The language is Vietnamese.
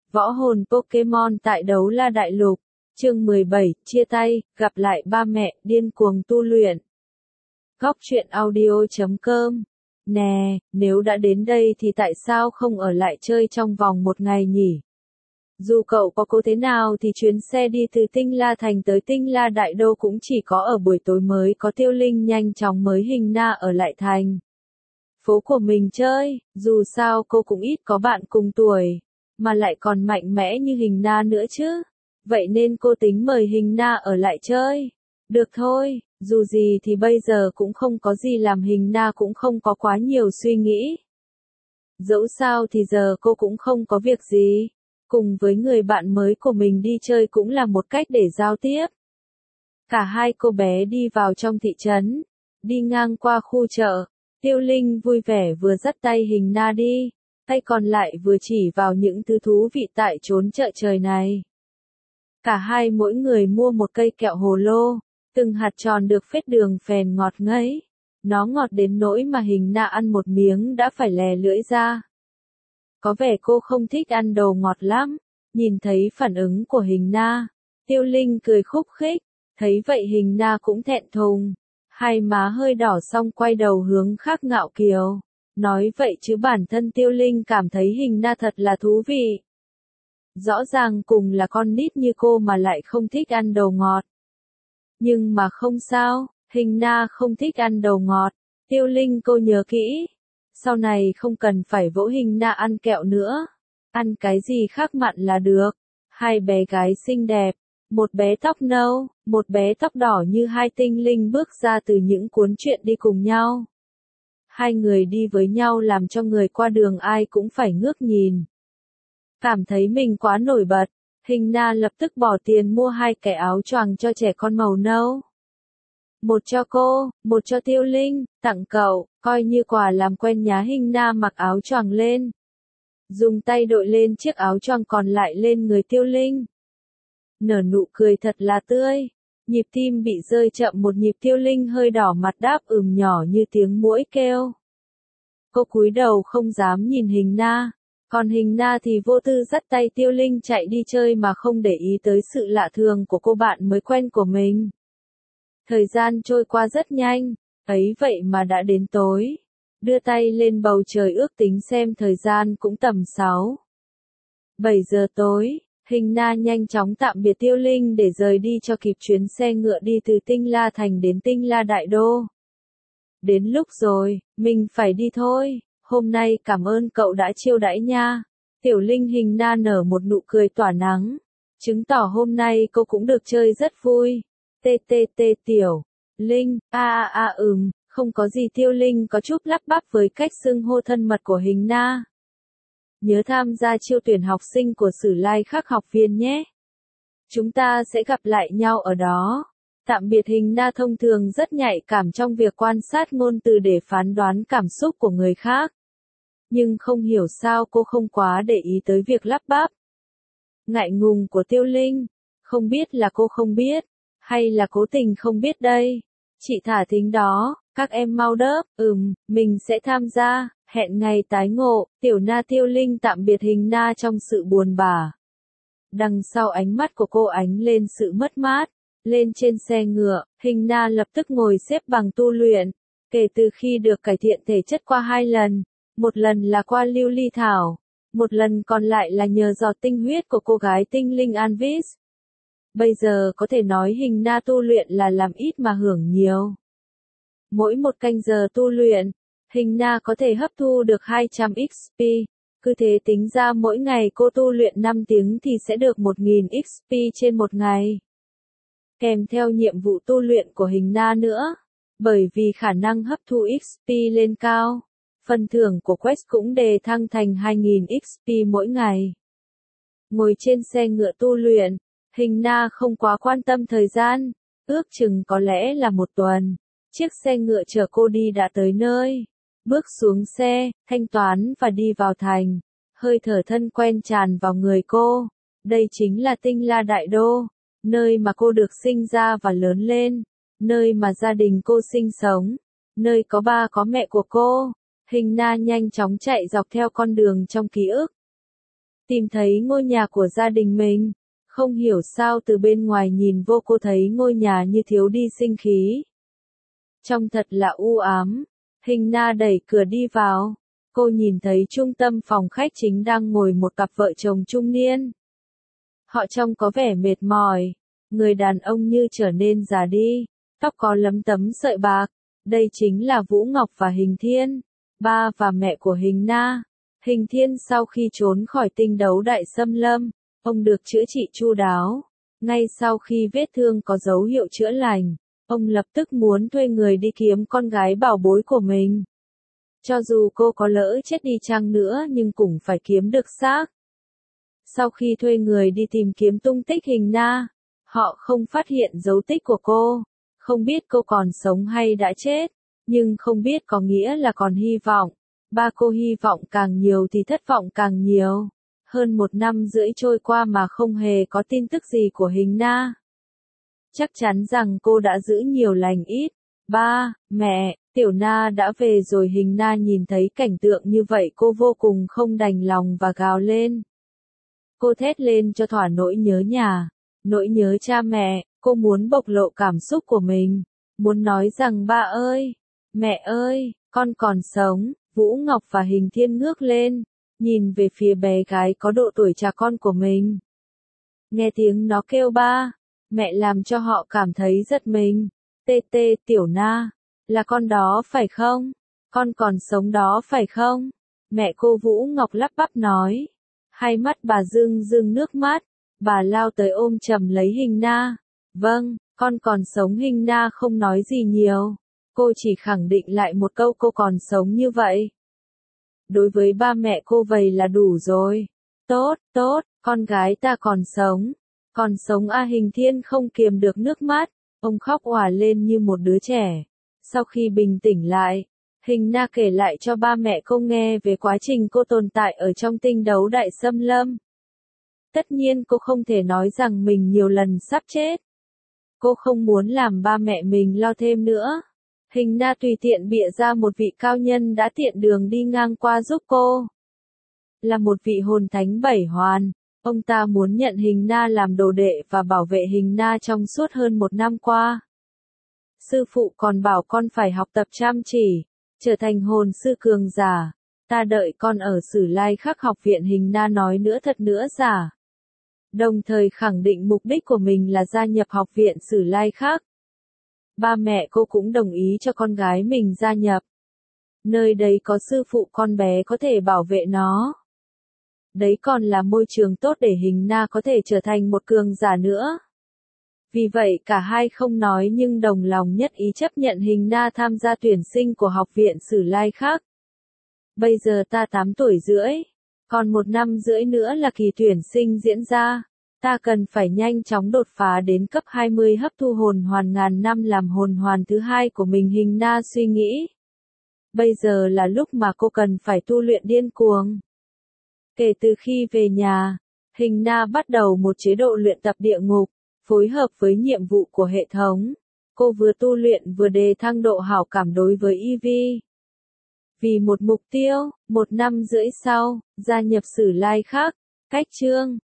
Võ hồn Pokemon tại Đấu La Đại Lục, chương 17, chia tay, gặp lại ba mẹ, điên cuồng tu luyện. Góc truyện audio.com. Nè, nếu đã đến đây thì tại sao không ở lại chơi trong vòng một ngày nhỉ? Dù cậu có cố thế nào thì chuyến xe đi từ Tinh La Thành tới Tinh La Đại Đô cũng chỉ có ở buổi tối mới có Tiêu Linh nhanh chóng mới hình na ở lại thành phố của mình chơi, dù sao cô cũng ít có bạn cùng tuổi, mà lại còn mạnh mẽ như hình na nữa chứ. Vậy nên cô tính mời hình na ở lại chơi. Được thôi, dù gì thì bây giờ cũng không có gì làm, hình na cũng không có quá nhiều suy nghĩ. Dẫu sao thì giờ cô cũng không có việc gì. Cùng với người bạn mới của mình đi chơi cũng là một cách để giao tiếp. Cả hai cô bé đi vào trong thị trấn, đi ngang qua khu chợ. Tiêu Linh vui vẻ vừa dắt tay hình na đi, tay còn lại vừa chỉ vào những thứ thú vị tại chốn chợ trời này. Cả hai mỗi người mua một cây kẹo hồ lô, từng hạt tròn được phết đường phèn ngọt ngấy. Nó ngọt đến nỗi mà hình na ăn một miếng đã phải lè lưỡi ra. Có vẻ cô không thích ăn đồ ngọt lắm. Nhìn thấy phản ứng của hình na, Tiêu Linh cười khúc khích, thấy vậy hình na cũng thẹn thùng. Hai má hơi đỏ xong quay đầu hướng khác ngạo kiều. Nói vậy chứ bản thân Tiêu Linh cảm thấy hình na thật là thú vị. Rõ ràng cùng là con nít như cô mà lại không thích ăn đồ ngọt. Nhưng mà không sao, hình na không thích ăn đồ ngọt. Tiêu Linh cô nhớ kỹ. Sau này không cần phải vỗ hình na ăn kẹo nữa. Ăn cái gì khác mặn là được. Hai bé gái xinh đẹp. Một bé tóc nâu, một bé tóc đỏ như hai tinh linh bước ra từ những cuốn truyện đi cùng nhau. Hai người đi với nhau làm cho người qua đường ai cũng phải ngước nhìn. Cảm thấy mình quá nổi bật, hình na lập tức bỏ tiền mua hai cái áo choàng cho trẻ con màu nâu. Một cho cô, một cho Tiêu Linh, tặng cậu, coi như quà làm quen nhá. Hình na mặc áo choàng lên. Dùng tay đội lên chiếc áo choàng còn lại lên người Tiêu Linh. Nở nụ cười thật là tươi. Nhịp tim bị rơi chậm một nhịp. Tiêu Linh hơi đỏ mặt đáp nhỏ như tiếng muỗi kêu. Cô cúi đầu không dám nhìn hình na. Còn hình na thì vô tư dắt tay Tiêu Linh chạy đi chơi mà không để ý tới sự lạ thường của cô bạn mới quen của mình. Thời gian trôi qua rất nhanh, ấy vậy mà đã đến tối. Đưa tay lên bầu trời ước tính xem thời gian cũng tầm 7 giờ tối. Hình na nhanh chóng tạm biệt Tiêu Linh để rời đi cho kịp chuyến xe ngựa đi từ Tinh La Thành đến Tinh La Đại Đô. Đến lúc rồi, mình phải đi thôi, hôm nay cảm ơn cậu đã chiêu đãi nha. Tiểu Linh hình na nở một nụ cười tỏa nắng, chứng tỏ hôm nay cô cũng được chơi rất vui. Tiểu Linh, không có gì. Tiêu Linh có chút lắp bắp với cách xưng hô thân mật của hình na. Nhớ tham gia chiêu tuyển học sinh của Sử Lai Khắc học viên nhé. Chúng ta sẽ gặp lại nhau ở đó. Tạm biệt. Hình na thông thường rất nhạy cảm trong việc quan sát ngôn từ để phán đoán cảm xúc của người khác. Nhưng không hiểu sao cô không quá để ý tới việc lắp bắp. Ngại ngùng của Tiêu Linh. Không biết là cô không biết, hay là cố tình không biết đây. Chị thả thính đó, các em mau đớp. Mình sẽ tham gia. Hẹn ngày tái ngộ. Tiểu na. Tiêu Linh tạm biệt hình na trong sự buồn bã. Đằng sau ánh mắt của cô ánh lên sự mất mát. Lên trên xe ngựa, hình na lập tức ngồi xếp bằng tu luyện. Kể từ khi được cải thiện thể chất qua 2 lần, một lần là qua lưu ly thảo, một lần còn lại là nhờ giọt tinh huyết của cô gái tinh linh Anvis. Bây giờ có thể nói hình na tu luyện là làm ít mà hưởng nhiều. Mỗi một canh giờ tu luyện, hình na có thể hấp thu được 200 XP. Cứ thế tính ra mỗi ngày cô tu luyện 5 tiếng thì sẽ được 1000 XP trên một ngày. Kèm theo nhiệm vụ tu luyện của hình na nữa. Bởi vì khả năng hấp thu XP lên cao, phần thưởng của quest cũng đề thăng thành 2000 XP mỗi ngày. Ngồi trên xe ngựa tu luyện, hình na không quá quan tâm thời gian. Ước chừng có lẽ là 1 tuần. Chiếc xe ngựa chở cô đi đã tới nơi. Bước xuống xe, thanh toán và đi vào thành. Hơi thở thân quen tràn vào người cô. Đây chính là Tinh La Đại Đô. Nơi mà cô được sinh ra và lớn lên. Nơi mà gia đình cô sinh sống. Nơi có ba có mẹ của cô. Hình na nhanh chóng chạy dọc theo con đường trong ký ức. tìm thấy ngôi nhà của gia đình mình. Không hiểu sao từ bên ngoài nhìn vô cô thấy ngôi nhà như thiếu đi sinh khí. Trông thật là u ám. Hình Na đẩy cửa đi vào. Cô nhìn thấy trung tâm phòng khách chính đang ngồi một cặp vợ chồng trung niên. Họ trông có vẻ mệt mỏi. Người đàn ông như trở nên già đi. Tóc có lấm tấm sợi bạc. Đây chính là Vũ Ngọc và Hình Thiên, ba và mẹ của Hình Na. Hình Thiên sau khi trốn khỏi tinh đấu đại xâm lâm, ông được chữa trị chu đáo. Ngay sau khi vết thương có dấu hiệu chữa lành, ông lập tức muốn thuê người đi kiếm con gái bảo bối của mình. Cho dù cô có lỡ chết đi chăng nữa nhưng cũng phải kiếm được xác. Sau khi thuê người đi tìm kiếm tung tích Hình Na, họ không phát hiện dấu tích của cô. Không biết cô còn sống hay đã chết, nhưng không biết có nghĩa là còn hy vọng. Ba cô hy vọng càng nhiều thì thất vọng càng nhiều. Hơn 1 năm rưỡi trôi qua mà không hề có tin tức gì của Hình Na. Chắc chắn rằng cô đã giữ nhiều lành ít. Ba, mẹ, Tiểu Na đã về rồi. Hình Na nhìn thấy cảnh tượng như vậy cô vô cùng không đành lòng và gào lên. Cô thét lên cho thỏa nỗi nhớ nhà, nỗi nhớ cha mẹ. Cô muốn bộc lộ cảm xúc của mình, muốn nói rằng ba ơi, mẹ ơi, con còn sống. Vũ Ngọc và Hình Thiên ngước lên, nhìn về phía bé gái có độ tuổi cha con của mình. Nghe tiếng nó kêu ba, mẹ làm cho họ cảm thấy giật mình. Tê tê, Tiểu Na, là con đó phải không? Con còn sống đó phải không? Mẹ cô Vũ Ngọc lắp bắp nói. Hai mắt bà rưng rưng nước mắt, bà lao tới ôm chầm lấy Hình Na. Vâng, con còn sống. Hình Na không nói gì nhiều. Cô chỉ khẳng định lại một câu cô còn sống như vậy. Đối với ba mẹ cô vậy là đủ rồi. Tốt, tốt, con gái ta còn sống. Còn sống à. Hình Thiên không kiềm được nước mắt. Ông khóc òa lên như một đứa trẻ. Sau khi bình tĩnh lại, Hình Na kể lại cho ba mẹ cô nghe về quá trình cô tồn tại ở trong tinh đấu đại xâm lâm. Tất nhiên cô không thể nói rằng mình nhiều lần sắp chết. Cô không muốn làm ba mẹ mình lo thêm nữa. Hình Na tùy tiện bịa ra một vị cao nhân đã tiện đường đi ngang qua giúp cô. Là một vị hồn thánh 7 hoàn, ông ta muốn nhận Hình Na làm đồ đệ và bảo vệ Hình Na trong suốt hơn 1 năm qua. Sư phụ còn bảo con phải học tập chăm chỉ, trở thành hồn sư cường giả. Ta đợi con ở Sử Lai Khắc học viện. Hình Na nói nữa thật nữa giả. Đồng thời khẳng định mục đích của mình là gia nhập học viện Sử Lai Khắc. Ba mẹ cô cũng đồng ý cho con gái mình gia nhập. Nơi đấy có sư phụ con bé có thể bảo vệ nó. Đấy còn là môi trường tốt để Hình Na có thể trở thành một cường giả nữa. Vì vậy cả hai không nói nhưng đồng lòng nhất ý chấp nhận Hình Na tham gia tuyển sinh của học viện Sử Lai Khắc. Bây giờ ta 8 tuổi rưỡi. Còn 1 năm rưỡi nữa là kỳ tuyển sinh diễn ra. Ta cần phải nhanh chóng đột phá đến cấp 20 hấp thu hồn hoàn ngàn năm làm hồn hoàn thứ 2 của mình. Hình Na suy nghĩ. Bây giờ là lúc mà cô cần phải tu luyện điên cuồng. Kể từ khi về nhà, Hình Na bắt đầu một chế độ luyện tập địa ngục, phối hợp với nhiệm vụ của hệ thống. Cô vừa tu luyện vừa đề thăng độ hảo cảm đối với Eevee. Vì một mục tiêu, 1 năm rưỡi sau, gia nhập Sử Lai Khắc. Cách chương